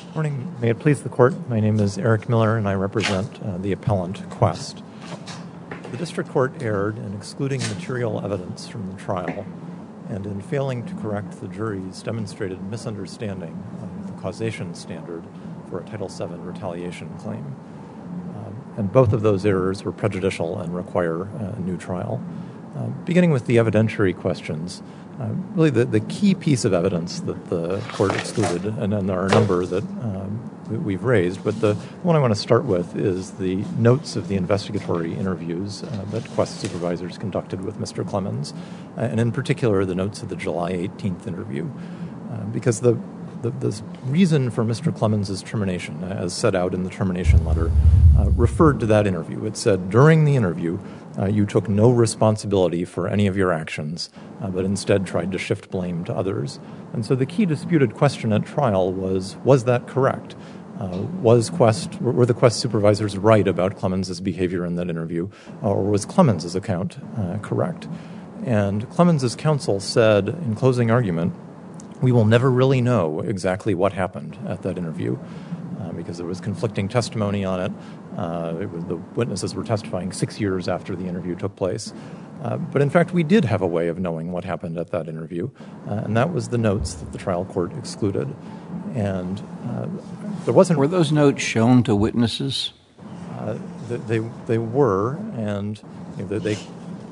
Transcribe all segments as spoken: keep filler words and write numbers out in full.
Morning. May it please the Court, my name is Eric Miller and I represent uh, the appellant Quest. The District Court erred in excluding material evidence from the trial and in failing to correct the jury's demonstrated misunderstanding of the causation standard for a Title seven retaliation claim. Um, and both of those errors were prejudicial and require uh, a new trial. Uh, beginning with the evidentiary questions, Uh, really, the, the key piece of evidence that the court excluded, and then there are a number that um, we've raised, but the one I want to start with is the notes of the investigatory interviews uh, that Quest supervisors conducted with Mister Clemens, uh, and in particular the notes of the July eighteenth interview, uh, because the, the the reason for Mister Clemens' termination, as set out in the termination letter, uh, referred to that interview. It said, during the interview, Uh, you took no responsibility for any of your actions, uh, but instead tried to shift blame to others. And so the key disputed question at trial was, was that correct? Uh, was Quest, were the Quest supervisors right about Clemens' behavior in that interview, or was Clemens' account uh, correct? And Clemens' counsel said in closing argument, we will never really know exactly what happened at that interview, uh, because there was conflicting testimony on it. Uh, it was, the witnesses were testifying six years after the interview took place. Uh, but in fact, we did have a way of knowing what happened at that interview, uh, and that was the notes that the trial court excluded. And uh, there wasn't... Were those notes shown to witnesses? Uh, they, they they were, and you know, they...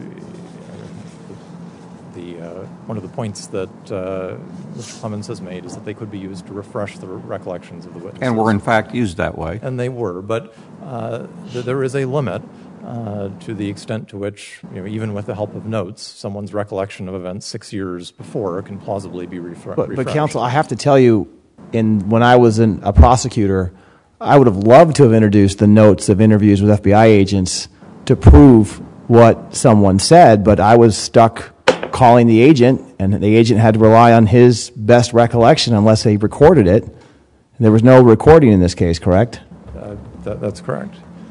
The, uh, one of the points that uh, Mister Clemens has made is that they could be used to refresh the recollections of the witnesses. And were in fact used that way. And they were, but uh, th- there is a limit uh, to the extent to which, you know, even with the help of notes, someone's recollection of events six years before can plausibly be refre- but, refreshed. But counsel, I have to tell you, in when I was in a prosecutor, I would have loved to have introduced the notes of interviews with F B I agents to prove what someone said, but I was stuck calling the agent, and the agent had to rely on his best recollection unless he recorded it. There was no recording in this case, correct? Uh, that, that's correct.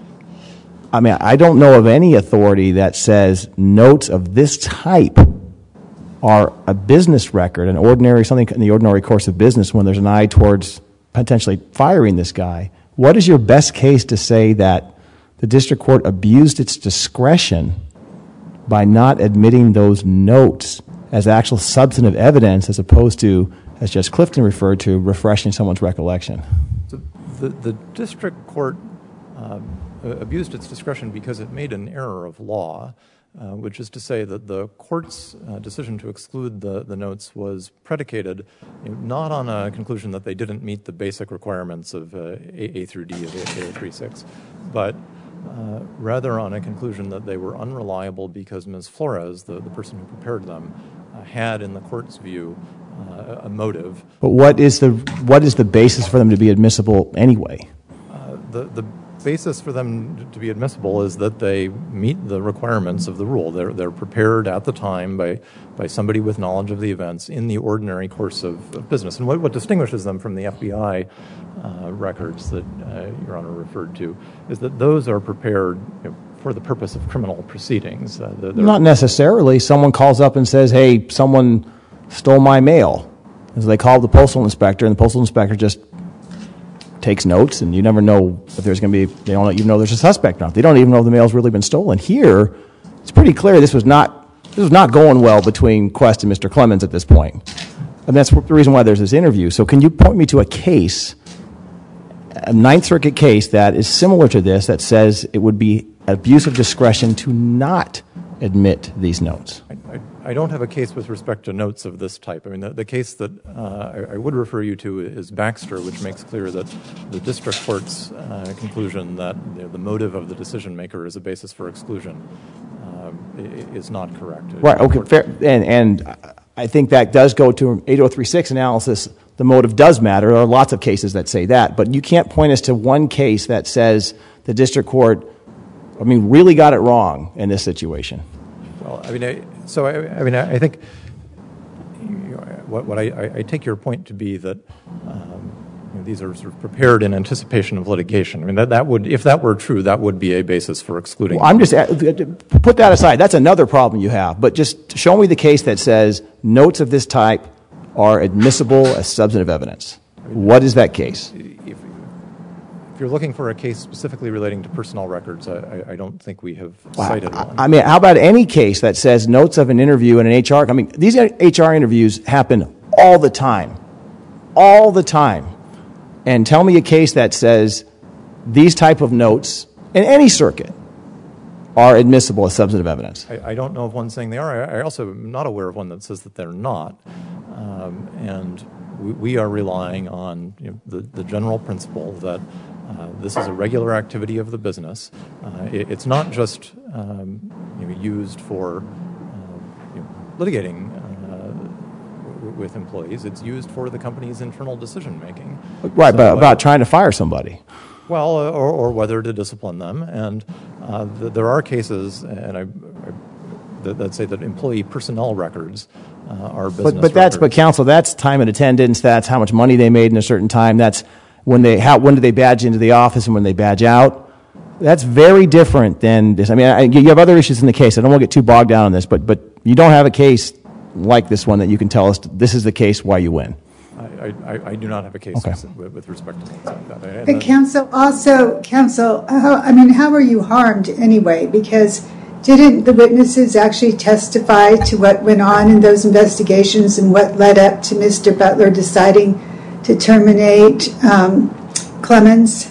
I mean, I don't know of any authority that says notes of this type are a business record, an ordinary, something in the ordinary course of business when there's an eye towards potentially firing this guy. What is your best case to say that the district court abused its discretion by not admitting those notes as actual substantive evidence as opposed to, as Judge Clifton referred to, refreshing someone's recollection? So the, the district court um, abused its discretion because it made an error of law, uh, which is to say that the court's uh, decision to exclude the, the notes was predicated, you know, not on a conclusion that they didn't meet the basic requirements of uh, A, A through D of A O thirty-six, but Uh, rather on a conclusion that they were unreliable because Miz Flores, the, the person who prepared them, uh, had, in the court's view, uh, a motive. But what is the what is the basis for them to be admissible anyway? Uh, the the basis for them to be admissible is that they meet the requirements of the rule. They're they're prepared at the time by by somebody with knowledge of the events in the ordinary course of, of business. And what, what distinguishes them from the F B I uh, records that uh, Your Honor referred to is that those are prepared, you know, for the purpose of criminal proceedings. Uh, they're, they're Not necessarily. Someone calls up and says, "Hey, someone stole my mail." And so they call the postal inspector, and the postal inspector just takes notes, and you never know if there's going to be, they don't even know there's a suspect or not. They don't even know if the mail's really been stolen. Here, it's pretty clear this was not, this was not going well between Quest and Mister Clemens at this point. And that's the reason why there's this interview. So can you point me to a case, a Ninth Circuit case that is similar to this, that says it would be abuse of discretion to not admit these notes? I, I, I don't have a case with respect to notes of this type. I mean, the, the case that uh, I, I would refer you to is Baxter, which makes clear that the district court's uh, conclusion that, you know, the motive of the decision maker is a basis for exclusion um, is not correct. Right. Okay. Fair. And and I think that does go to eight oh three six analysis. The motive does matter. There are lots of cases that say that, but you can't point us to one case that says the district court, I mean, really got it wrong in this situation. Well, I mean, I, so I, I mean, I, I think you know, what, what I, I take your point to be that um, you know, these are sort of prepared in anticipation of litigation. I mean, that, that would, if that were true, that would be a basis for excluding. Well, I'm just put that aside. That's another problem you have. But just show me the case that says notes of this type are admissible as substantive evidence. What is that case? If you're looking for a case specifically relating to personnel records, I, I don't think we have cited I, one. I mean, how about any case that says notes of an interview in an H R? I mean, these H R interviews happen all the time, all the time. And tell me a case that says these type of notes in any circuit are admissible as substantive evidence. I, I don't know of one saying they are. I, I also am not aware of one that says that they're not. Um, and we, we are relying on you know, the, the general principle that uh, this is a regular activity of the business. Uh, it, it's not just um, you know, used for uh, you know, litigating uh, w- with employees. It's used for the company's internal decision making. Right, so, but uh, about trying to fire somebody. Well, uh, or, or whether to discipline them. And uh, th- there are cases, and I, I that, that say that employee personnel records uh, are business But but that's but records. counsel, that's time and attendance. That's how much money they made in a certain time. That's when they how when do they badge into the office and when they badge out. That's very different than this. I mean, I, you have other issues in the case. I don't want to get too bogged down on this, but but you don't have a case like this one that you can tell us this is the case why you win. I, I, I do not have a case Okay. with, with respect to things like that. And But then- counsel, also, counsel, how, I mean, how were you harmed anyway? Because didn't the witnesses actually testify to what went on in those investigations and what led up to Mister Butler deciding to terminate um, Clemens?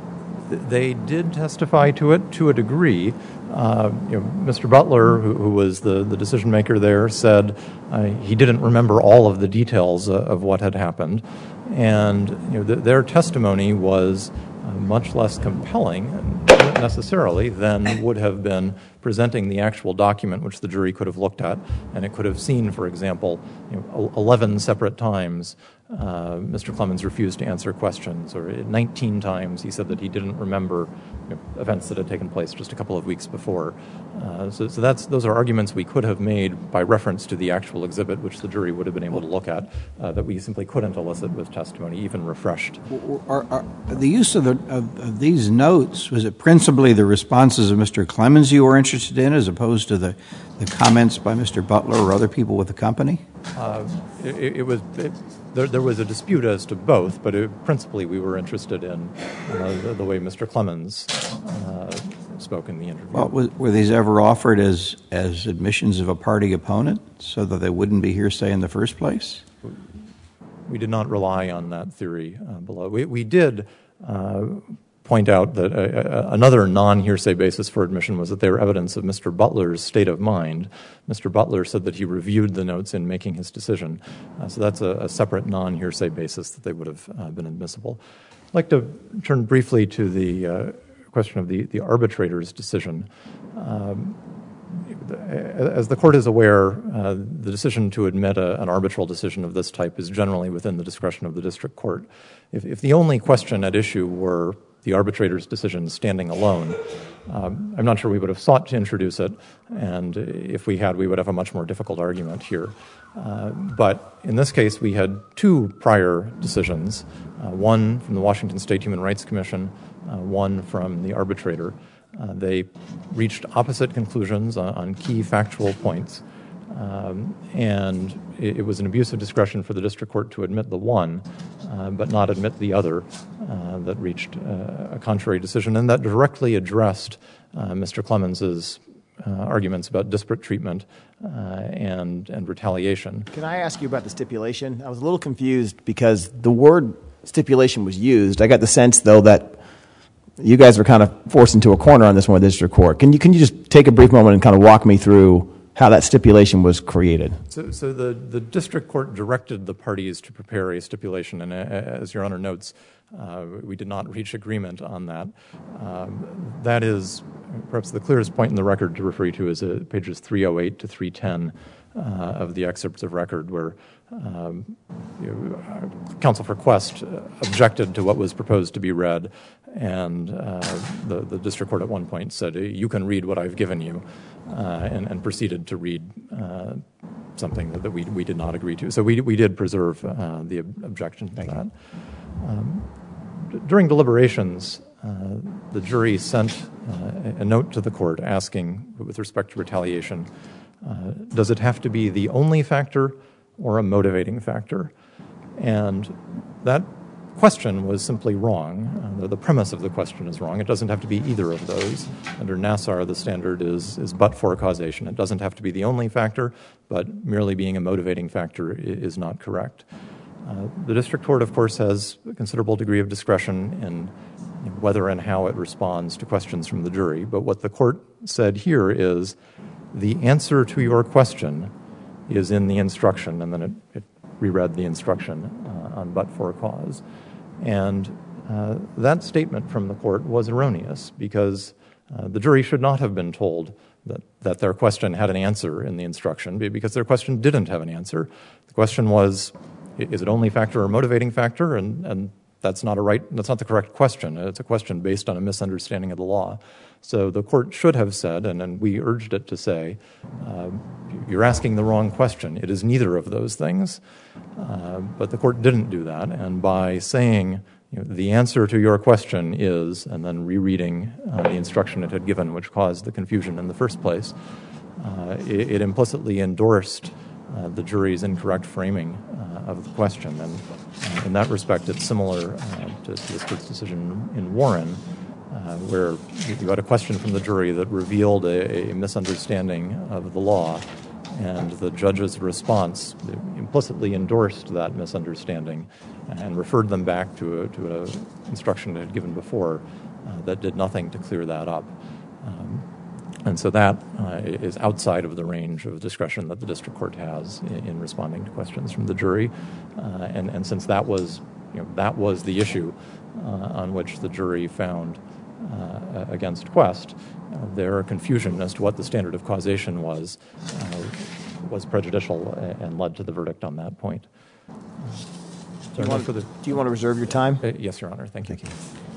They did testify to it to a degree. Uh, you know, Mister Butler, who, who was the, the decision maker there, said uh, he didn't remember all of the details uh, of what had happened, and you know, th- their testimony was uh, much less compelling necessarily than would have been presenting the actual document which the jury could have looked at, and it could have seen, for example, you know, eleven separate times uh, Mister Clemens refused to answer questions, or nineteen times he said that he didn't remember you know, events that had taken place just a couple of weeks before. Uh, so so that's, those are arguments we could have made by reference to the actual exhibit, which the jury would have been able to look at, uh, that we simply couldn't elicit with testimony, even refreshed. Are, are, the use of, the, of, of these notes, was it principally the responses of Mister Clemens you were interested in as opposed to the, the comments by Mister Butler or other people with the company? Uh, it, it was it, there, there was a dispute as to both, but it, principally we were interested in uh, the, the way Mister Clemens uh, spoke in the interview. Well, was, were these ever offered as, as admissions of a party opponent so that they wouldn't be hearsay in the first place? We did not rely on that theory uh, below. We, we did uh, point out that uh, another non-hearsay basis for admission was that they were evidence of Mister Butler's state of mind. Mister Butler said that he reviewed the notes in making his decision. Uh, so that's a, a separate non-hearsay basis that they would have uh, been admissible. I'd like to turn briefly to the uh, question of the, the arbitrator's decision. Um, As the court is aware, uh, the decision to admit a, an arbitral decision of this type is generally within the discretion of the district court. If, if the only question at issue were the arbitrator's decision standing alone, um, I'm not sure we would have sought to introduce it, and if we had, we would have a much more difficult argument here. Uh, but in this case, we had two prior decisions, uh, one from the Washington State Human Rights Commission, uh, one from the arbitrator. Uh, they reached opposite conclusions on, on key factual points, um, and it, it was an abuse of discretion for the district court to admit the one, uh, but not admit the other uh, that reached uh, a contrary decision, and that directly addressed uh, Mister Clemens's uh, arguments about disparate treatment uh, and and retaliation. Can I ask you about the stipulation? I was a little confused because the word stipulation was used. I got the sense, though, that you guys were kind of forced into a corner on this one with the district court. Can you can you just take a brief moment and kind of walk me through how that stipulation was created? So, so the, the district court directed the parties to prepare a stipulation, and uh, as Your Honor notes, uh, we did not reach agreement on that. Um, that is perhaps the clearest point in the record to refer you to is uh, pages three oh eight to three ten uh, of the excerpts of record, where um, you know, counsel for Quest objected to what was proposed to be read, and uh, the, the district court at one point said, you can read what I've given you, uh, and, and proceeded to read uh, something that, that we, we did not agree to. So we, we did preserve uh, the ob- objection to Thank that. Um, d- during deliberations, uh, the jury sent uh, a note to the court asking, with respect to retaliation, uh, does it have to be the only factor or a motivating factor? And that question was simply wrong. Uh, the premise of the question is wrong. It doesn't have to be either of those. Under Nassar, the standard is, is but-for causation. It doesn't have to be the only factor, but merely being a motivating factor is not correct. Uh, the district court, of course, has a considerable degree of discretion in whether and how it responds to questions from the jury. But what the court said here is the answer to your question is in the instruction, and then it, it reread the instruction uh, on but-for cause. And uh, that statement from the court was erroneous because uh, the jury should not have been told that, that their question had an answer in the instruction, because their question didn't have an answer. The question was, is it only factor or motivating factor? And, and that's not a right, that's not the correct question. It's a question based on a misunderstanding of the law. So the court should have said, and, and we urged it to say, uh, you're asking the wrong question. It is neither of those things. Uh, but the court didn't do that. And by saying, you know, the answer to your question is, and then rereading uh, the instruction it had given, which caused the confusion in the first place, uh, it, it implicitly endorsed uh, the jury's incorrect framing uh, of the question. And uh, in that respect, it's similar uh, to, to this court's decision in Warren, uh, where you had a question from the jury that revealed a, a misunderstanding of the law, and the judge's response implicitly endorsed that misunderstanding and referred them back to a, to an instruction it had given before uh, that did nothing to clear that up. Um, and so that uh, is outside of the range of discretion that the district court has in, in responding to questions from the jury. Uh, and, and since that was, you know, that was the issue uh, on which the jury found uh, against Quest, Uh, their confusion as to what the standard of causation was uh, was prejudicial and led to the verdict on that point. Uh, do, you want, the, do you want to reserve your time? Uh, yes, Your Honor. Thank you. Thank you.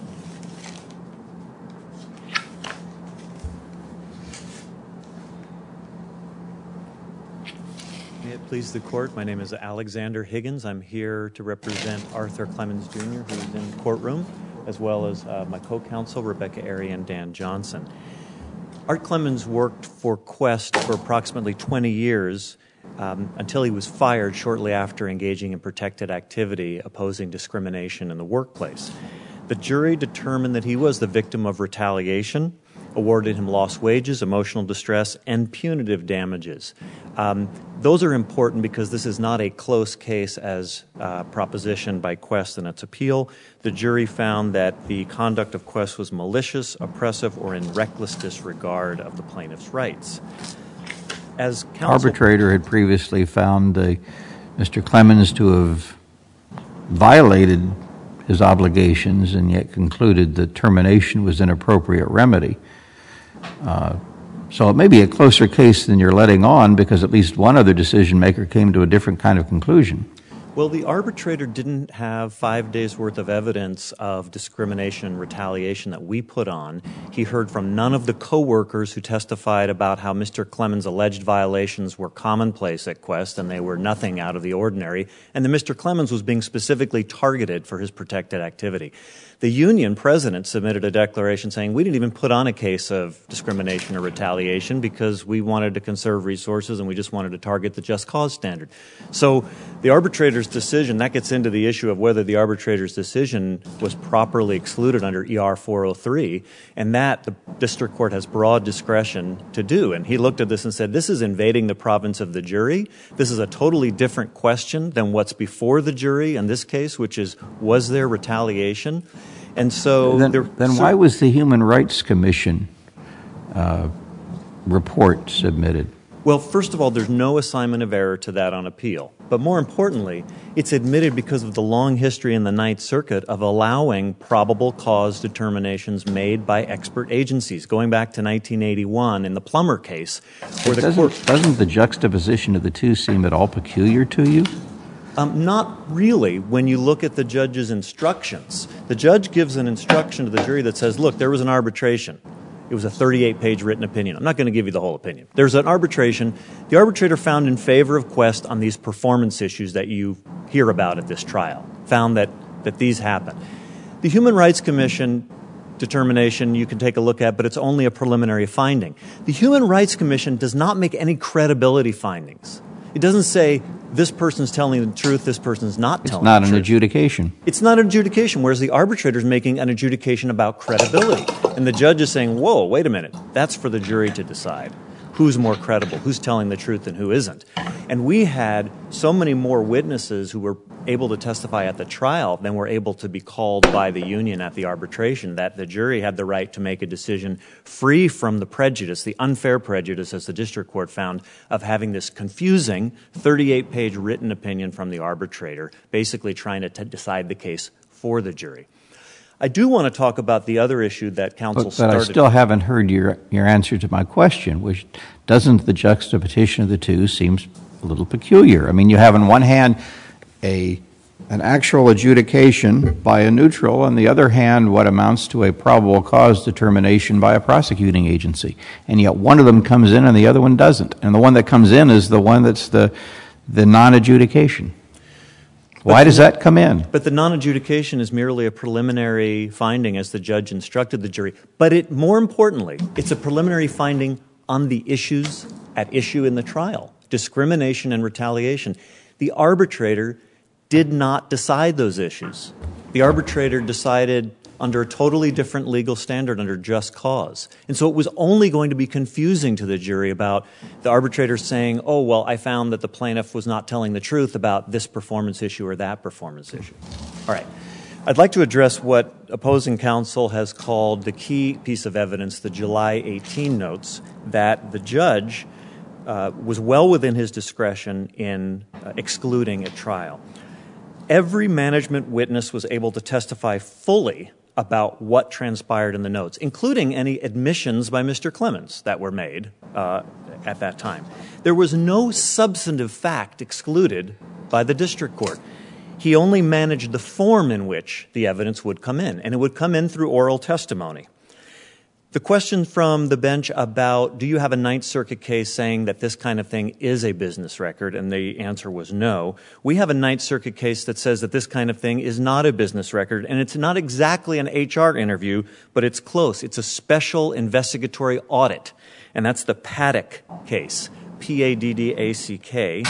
May it please the court, my name is Alexander Higgins. I'm here to represent Arthur Clemens Junior, who is in the courtroom, as well as uh, my co-counsel, Rebecca Airy and Dan Johnson. Art Clemens worked for Quest for approximately twenty years um, until he was fired shortly after engaging in protected activity opposing discrimination in the workplace. The jury determined that he was the victim of retaliation, awarded him lost wages, emotional distress, and punitive damages. Um, those are important because this is not a close case as uh, propositioned by Quest in its appeal. The jury found that the conduct of Quest was malicious, oppressive, or in reckless disregard of the plaintiff's rights. As counsel, arbitrator had previously found uh, Mister Clemens to have violated his obligations and yet concluded that termination was an appropriate remedy. Uh, so it may be a closer case than you're letting on because at least one other decision maker came to a different kind of conclusion. Well, the arbitrator didn't have five days' worth of evidence of discrimination and retaliation that we put on. He heard from none of the co-workers who testified about how Mister Clemens' alleged violations were commonplace at Quest and they were nothing out of the ordinary, and that Mister Clemens was being specifically targeted for his protected activity. The union president submitted a declaration saying we didn't even put on a case of discrimination or retaliation because we wanted to conserve resources and we just wanted to target the just cause standard. So the arbitrator's decision, that gets into the issue of whether the arbitrator's decision was properly excluded under E R four oh three, and that the district court has broad discretion to do. And he looked at this and said, this is invading the province of the jury. This is a totally different question than what's before the jury in this case, which is, was there retaliation? And so then, there, then why was the Human Rights Commission uh, report submitted? Well, first of all, there's no assignment of error to that on appeal. But more importantly, it's admitted because of the long history in the Ninth Circuit of allowing probable cause determinations made by expert agencies, going back to nineteen eighty-one in the Plummer case. Where the doesn't, court, doesn't the juxtaposition of the two seem at all peculiar to you? Um, not really when you look at the judge's instructions. The judge gives an instruction to the jury that says, look, there was an arbitration. It was a thirty-eight page written opinion. I'm not going to give you the whole opinion. There's an arbitration. The arbitrator found in favor of Quest on these performance issues that you hear about at this trial, found that, that these happen. The Human Rights Commission determination you can take a look at, but it's only a preliminary finding. The Human Rights Commission does not make any credibility findings. It doesn't say this person's telling the truth, this person's not telling the truth. It's not an adjudication. It's not an adjudication, whereas the arbitrator is making an adjudication about credibility. And the judge is saying, whoa, wait a minute, that's for the jury to decide. Who's more credible, who's telling the truth and who isn't. And we had so many more witnesses who were able to testify at the trial than were able to be called by the union at the arbitration that the jury had the right to make a decision free from the prejudice, the unfair prejudice, as the district court found, of having this confusing thirty-eight page written opinion from the arbitrator, basically trying to t- decide the case for the jury. I do want to talk about the other issue that counsel but, started. But I still haven't heard your your answer to my question, which doesn't the juxtaposition of the two seems a little peculiar. I mean, you have on one hand a an actual adjudication by a neutral, on the other hand what amounts to a probable cause determination by a prosecuting agency. And yet one of them comes in and the other one doesn't. And the one that comes in is the one that's the the non-adjudication. Why does that come in? But the non-adjudication is merely a preliminary finding as the judge instructed the jury. But it, more importantly, it's a preliminary finding on the issues at issue in the trial, discrimination and retaliation. The arbitrator did not decide those issues. The arbitrator decided under a totally different legal standard, under just cause. And so it was only going to be confusing to the jury about the arbitrator saying, oh, well, I found that the plaintiff was not telling the truth about this performance issue or that performance issue. All right. I'd like to address what opposing counsel has called the key piece of evidence, the July eighteenth notes, that the judge uh, was well within his discretion in uh, excluding at trial. Every management witness was able to testify fully about what transpired in the notes, including any admissions by Mister Clemens that were made uh, at that time. There was no substantive fact excluded by the district court. He only managed the form in which the evidence would come in, and it would come in through oral testimony. The question from the bench about, do you have a Ninth Circuit case saying that this kind of thing is a business record? And the answer was no. We have a Ninth Circuit case that says that this kind of thing is not a business record, and it's not exactly an H R interview, but it's close. It's a special investigatory audit, and that's the Paddock case, P A D D A C K.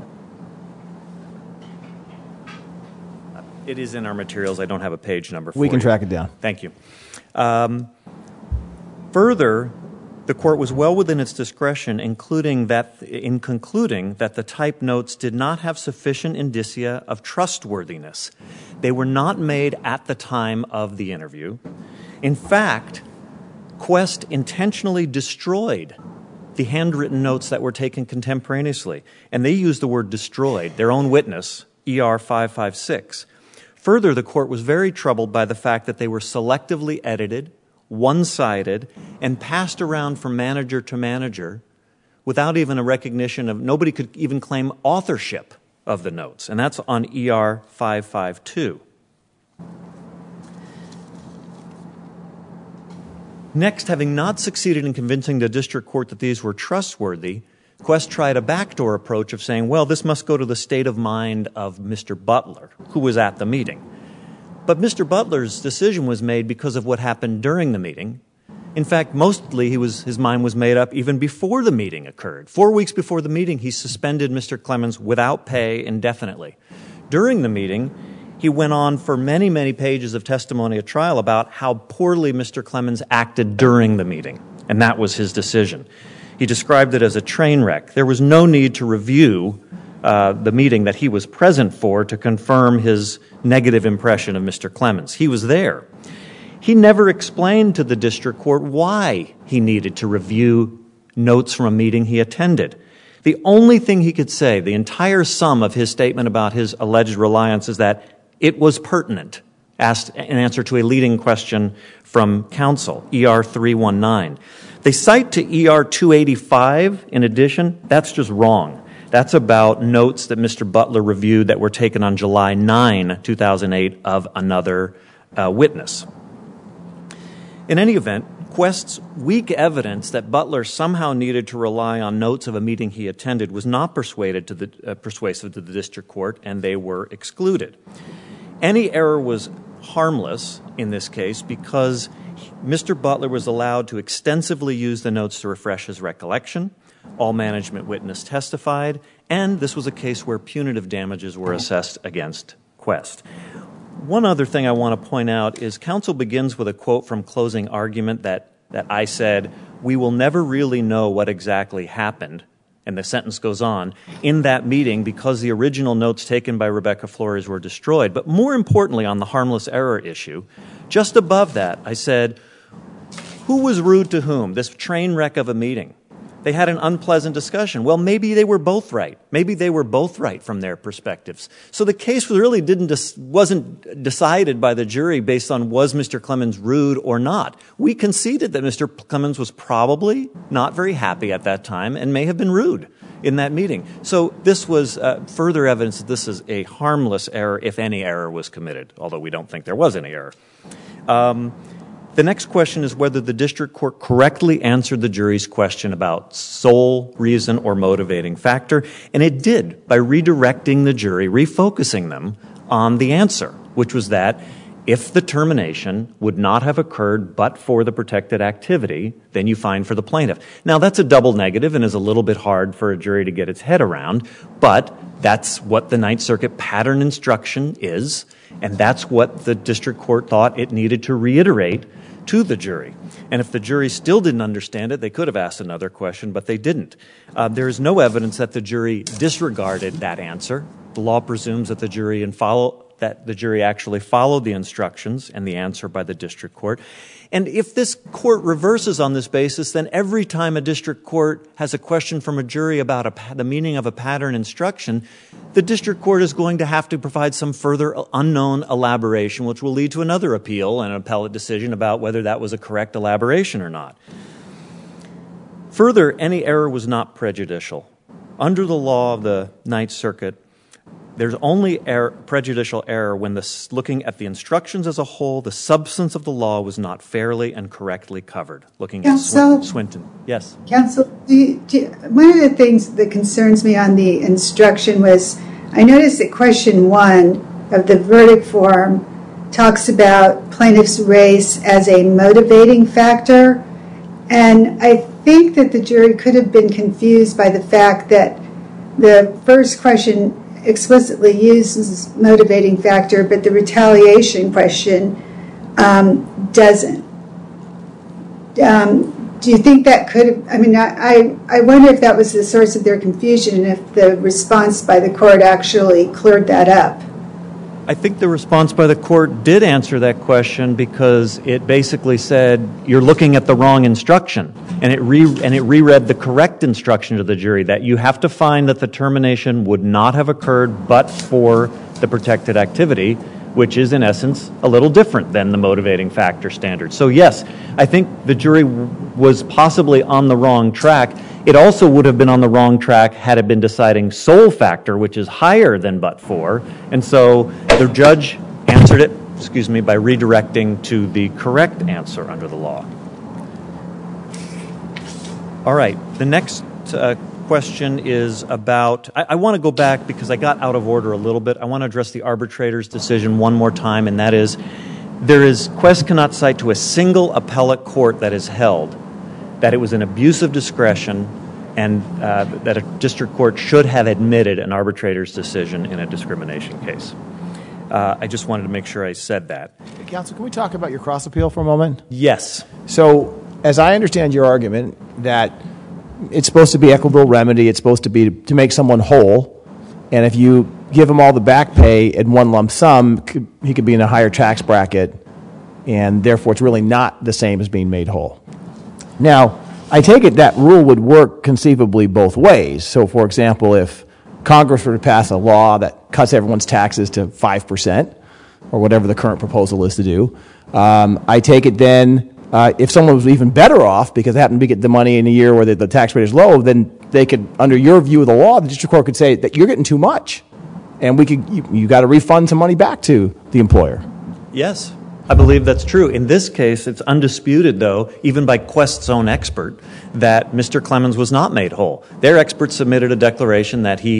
It is in our materials. I don't have a page number for you. We can track it down. Thank you. Um, Further, the court was well within its discretion, including that, in concluding that the type notes did not have sufficient indicia of trustworthiness. They were not made at the time of the interview. In fact, Quest intentionally destroyed the handwritten notes that were taken contemporaneously, and they used the word destroyed, their own witness, E R five five six. Further, the court was very troubled by the fact that they were selectively edited, one-sided, and passed around from manager to manager without even a recognition of, nobody could even claim authorship of the notes. And that's on E R five five two. Next, having not succeeded in convincing the district court that these were trustworthy, Quest tried a backdoor approach of saying, well, this must go to the state of mind of Mister Butler, who was at the meeting. But Mister Butler's decision was made because of what happened during the meeting. In fact, mostly he was, his mind was made up even before the meeting occurred. Four weeks before the meeting, he suspended Mister Clemens without pay indefinitely. During the meeting, he went on for many, many pages of testimony at trial about how poorly Mister Clemens acted during the meeting, and that was his decision. He described it as a train wreck. There was no need to review Uh, the meeting that he was present for to confirm his negative impression of Mister Clemens. He was there. He never explained to the district court why he needed to review notes from a meeting he attended. The only thing he could say, the entire sum of his statement about his alleged reliance, is that it was pertinent, asked in answer to a leading question from counsel, E R three nineteen. They cite to E R two eighty-five in addition. That's just wrong. That's about notes that Mister Butler reviewed that were taken on July ninth, two thousand eight of another uh, witness. In any event, Quest's weak evidence that Butler somehow needed to rely on notes of a meeting he attended was not persuaded to the, uh, persuasive to the district court, and they were excluded. Any error was harmless in this case because Mister Butler was allowed to extensively use the notes to refresh his recollection. all management witness testified, and this was a case where punitive damages were assessed against Quest. One other thing I want to point out is counsel begins with a quote from closing argument that, that I said, "We will never really know what exactly happened," and the sentence goes on, "in that meeting because the original notes taken by Rebecca Flores were destroyed." But more importantly, on the harmless error issue, just above that, I said, who was rude to whom? This train wreck of a meeting. They had an unpleasant discussion. Well, maybe they were both right. Maybe they were both right from their perspectives. So the case really didn't wasn't decided by the jury based on was Mister Clemens rude or not. We conceded that Mister Clemens was probably not very happy at that time and may have been rude in that meeting. So this was uh, further evidence that this is a harmless error if any error was committed, although we don't think there was any error. Um, The next question is whether the district court correctly answered the jury's question about sole reason or motivating factor, and it did by redirecting the jury, refocusing them on the answer, which was that if the termination would not have occurred but for the protected activity, then you find for the plaintiff. Now, that's a double negative and is a little bit hard for a jury to get its head around, but that's what the Ninth Circuit pattern instruction is, and that's what the district court thought it needed to reiterate to the jury. And if the jury still didn't understand it, they could have asked another question, but they didn't. Uh, there is no evidence that the jury disregarded that answer. The law presumes that the jury and follow that the jury actually followed the instructions and the answer by the district court. And if this court reverses on this basis, then every time a district court has a question from a jury about a, the meaning of a pattern instruction, the district court is going to have to provide some further unknown elaboration, which will lead to another appeal and an appellate decision about whether that was a correct elaboration or not. Further, any error was not prejudicial. Under the law of the Ninth Circuit, there's only error, prejudicial error when the, looking at the instructions as a whole, the substance of the law was not fairly and correctly covered. Looking Counsel, at Swinton. Yes. Counsel, do you, do you, one of the things that concerns me on the instruction was I noticed that question one of the verdict form talks about plaintiff's race as a motivating factor. And I think that the jury could have been confused by the fact that the first question explicitly uses motivating factor, but the retaliation question um, doesn't. Um, do you think that could have, I mean, I, I wonder if that was the source of their confusion and if the response by the court actually cleared that up. I think the response by the court did answer that question because it basically said you're looking at the wrong instruction, and it re and it reread the correct instruction to the jury that you have to find that the termination would not have occurred but for the protected activity, which is in essence a little different than the motivating factor standard. So yes, I think the jury was possibly on the wrong track. It also would have been on the wrong track had it been deciding sole factor, which is higher than but for. And so the judge answered it, excuse me, by redirecting to the correct answer under the law. All right, the next uh, question is about, I, I want to go back because I got out of order a little bit. I want to address the arbitrator's decision one more time, and that is, there is, Quest cannot cite to a single appellate court that is held that it was an abuse of discretion and uh, that a district court should have admitted an arbitrator's decision in a discrimination case. Uh, I just wanted to make sure I said that. Counsel, can we talk about your cross appeal for a moment? Yes. So, as I understand your argument, that it's supposed to be equitable remedy, it's supposed to be to make someone whole, and if you give him all the back pay in one lump sum, he could be in a higher tax bracket, and therefore it's really not the same as being made whole. Now, I take it that rule would work conceivably both ways. So, for example, if Congress were to pass a law that cuts everyone's taxes to five percent, or whatever the current proposal is to do, um, I take it then uh, if someone was even better off because they happen to get the money in a year where the, the tax rate is low, then they could, under your view of the law, the district court could say that you're getting too much, and we could you, you got to refund some money back to the employer. Yes. I believe that's true. In this case, it's undisputed, though, even by Quest's own expert, that Mister Clemens was not made whole. Their expert submitted a declaration that he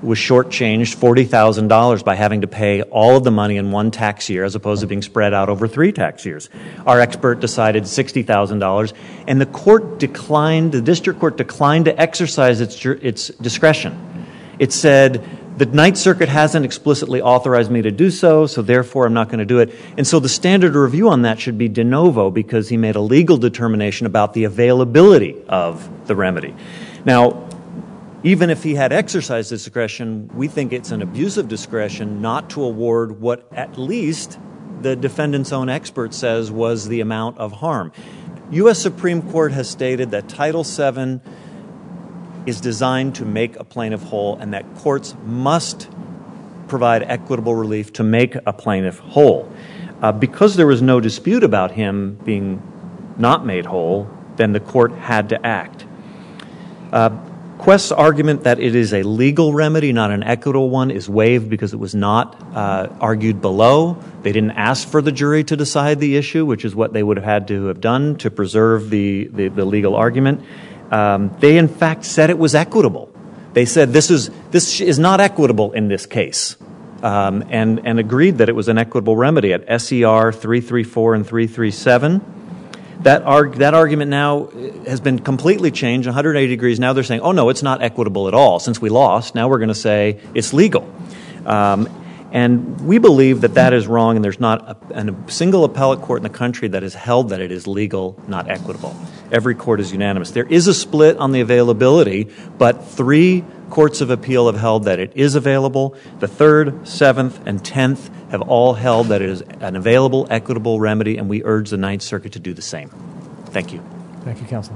was shortchanged forty thousand dollars by having to pay all of the money in one tax year as opposed to being spread out over three tax years. Our expert decided sixty thousand dollars, and the court declined, the district court declined to exercise its, its discretion. It said, the Ninth Circuit hasn't explicitly authorized me to do so, so therefore I'm not going to do it. And so the standard of review on that should be de novo because he made a legal determination about the availability of the remedy. Now, even if he had exercised discretion, we think it's an abuse of discretion not to award what at least the defendant's own expert says was the amount of harm. U S Supreme Court has stated that Title seven is designed to make a plaintiff whole and that courts must provide equitable relief to make a plaintiff whole. Uh, because there was no dispute about him being not made whole, then the court had to act. Uh, Quest's argument that it is a legal remedy, not an equitable one, is waived because it was not uh, argued below. They didn't ask for the jury to decide the issue, which is what they would have had to have done to preserve the, the, the legal argument. Um, they, in fact, said it was equitable. They said this is, this is not equitable in this case, um, and, and agreed that it was an equitable remedy at S E R three thirty-four and three thirty-seven. That, arg- that argument now has been completely changed, one hundred eighty degrees. Now they're saying, oh, no, it's not equitable at all. Since we lost, now we're going to say it's legal. Um, and we believe that that is wrong, and there's not a, a single appellate court in the country that has held that it is legal, not equitable. Every court is unanimous. There is a split on the availability, but three courts of appeal have held that it is available. The third, seventh, and tenth have all held that it is an available, equitable remedy, and we urge the Ninth Circuit to do the same. Thank you. Thank you, counsel.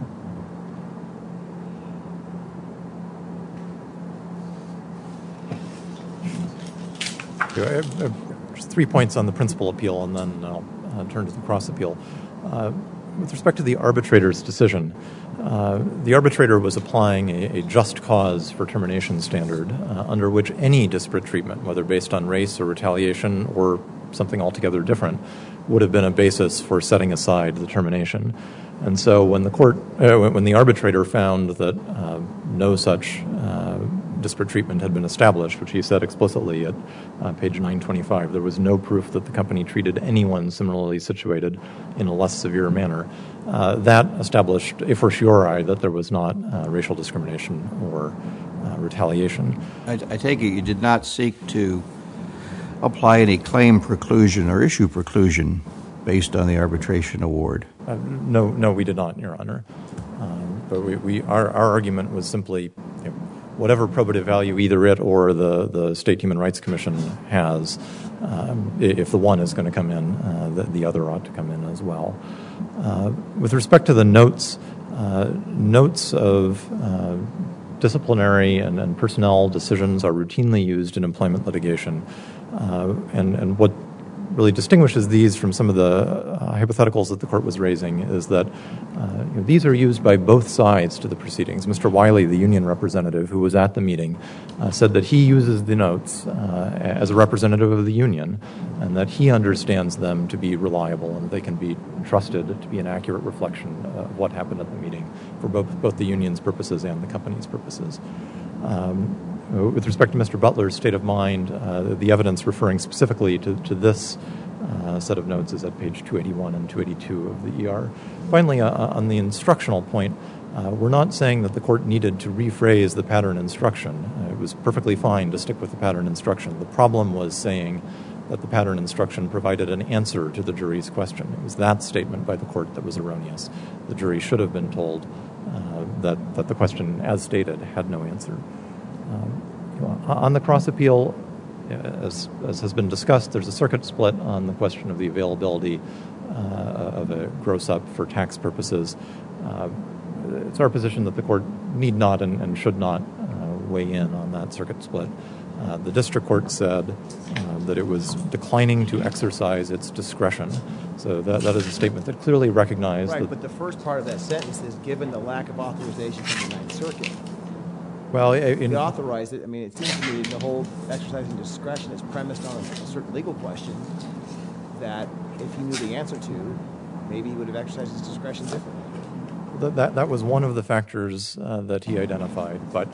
I have just three points on the principal appeal, and then I'll uh, turn to the cross appeal. Uh, with respect to the arbitrator's decision, uh, the arbitrator was applying a, a just cause for termination standard uh, under which any disparate treatment, whether based on race or retaliation or something altogether different, would have been a basis for setting aside the termination. And so when the court, uh, when the arbitrator found that uh, no such uh, disparate treatment had been established, which he said explicitly at uh, page nine twenty-five, there was no proof that the company treated anyone similarly situated in a less severe manner. Uh, that established a fortiori that there was not uh, racial discrimination or uh, retaliation. I, I take it you did not seek to apply any claim preclusion or issue preclusion based on the arbitration award? Uh, no, no, we did not, Your Honor. Um, but we, we our, our argument was simply, you know, whatever probative value either it or the, the State Human Rights Commission has, um, if the one is going to come in, uh, the, the other ought to come in as well. Uh, with respect to the notes, uh, notes of uh, disciplinary and, and personnel decisions are routinely used in employment litigation. Uh, and, and what really distinguishes these from some of the uh, hypotheticals that the court was raising is that uh, you know, these are used by both sides to the proceedings. Mister Wiley, the union representative who was at the meeting, uh, said that he uses the notes uh, as a representative of the union and that he understands them to be reliable and they can be trusted to be an accurate reflection of what happened at the meeting for both, both the union's purposes and the company's purposes. Um, With respect to Mister Butler's state of mind, uh, the evidence referring specifically to, to this uh, set of notes is at page two eighty-one and two eighty-two of the E R. Finally, uh, on the instructional point, uh, we're not saying that the court needed to rephrase the pattern instruction. Uh, it was perfectly fine to stick with the pattern instruction. The problem was saying that the pattern instruction provided an answer to the jury's question. It was that statement by the court that was erroneous. The jury should have been told uh, that, that the question, as stated, had no answer. Um, on the cross appeal, as, as has been discussed, there's a circuit split on the question of the availability uh, of a gross up for tax purposes. Uh, it's our position that the court need not and, and should not uh, weigh in on that circuit split. Uh, the district court said uh, that it was declining to exercise its discretion. So that, that is a statement that clearly recognized Right, that, but the first part of that sentence is given the lack of authorization from the Ninth Circuit. well, in, They authorized it. I mean, it seems to me the whole exercising discretion is premised on a, a certain legal question that if he knew the answer to, maybe he would have exercised his discretion differently. That, that, that was one of the factors uh, that he identified, but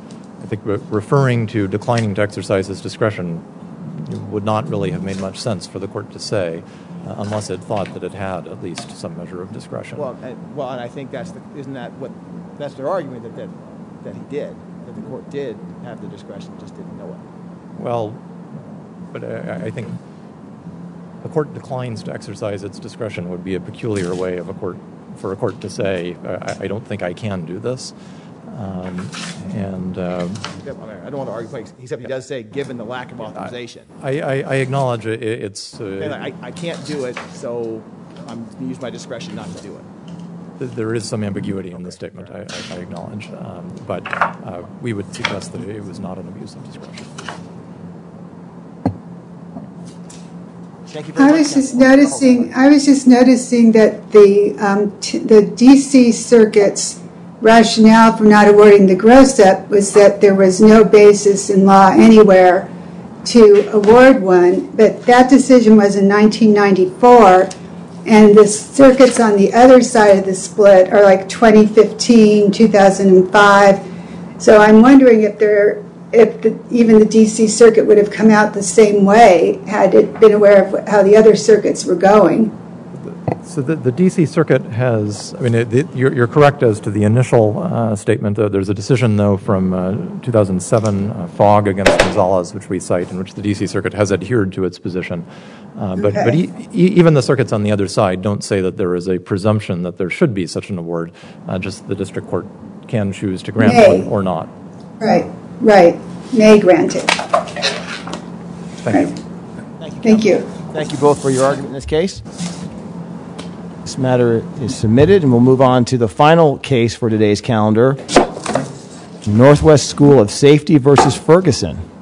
I think re- referring to declining to exercise his discretion would not really have made much sense for the court to say, uh, unless it thought that it had at least some measure of discretion. Well, and, well, and I think that's the, isn't that what that's their argument that, that that he did, that the court did have the discretion, just didn't know it. Well, but I, I think the court declines to exercise its discretion would be a peculiar way of a court for a court to say, I, I don't think I can do this. Um, and uh, I don't want to argue, except he does say, given the lack of authorization. I, I, I acknowledge it, it's. Uh, and I, I can't do it, so I'm going to use my discretion not to do it. There is some ambiguity in the statement, I, I, I acknowledge, um, but uh, we would suggest that it was not an abuse of discretion. Thank you very I much, was just Counsel. noticing. I was just noticing that the um, t- the D C Circuit's rationale for not awarding the gross up was that there was no basis in law anywhere to award one. But that decision was in nineteen ninety-four, and the circuits on the other side of the split are like twenty fifteen, two thousand five. So I'm wondering if there. If the, even the D C Circuit would have come out the same way had it been aware of how the other circuits were going. So the, the D C Circuit has, I mean, it, it, you're, you're correct as to the initial uh, statement. Uh, there's a decision, though, from uh, two thousand seven, uh, Fogg against Gonzalez, which we cite, in which the D C Circuit has adhered to its position. Uh, but okay. but e- e- even the circuits on the other side don't say that there is a presumption that there should be such an award. Uh, just the district court can choose to grant May. one or not. Right, right. May grant it. Thank right. you. Thank you. Thank you. Thank you both for your argument in this case. This matter is submitted, and we'll move on to the final case for today's calendar, Northwest School of Safety versus Ferguson.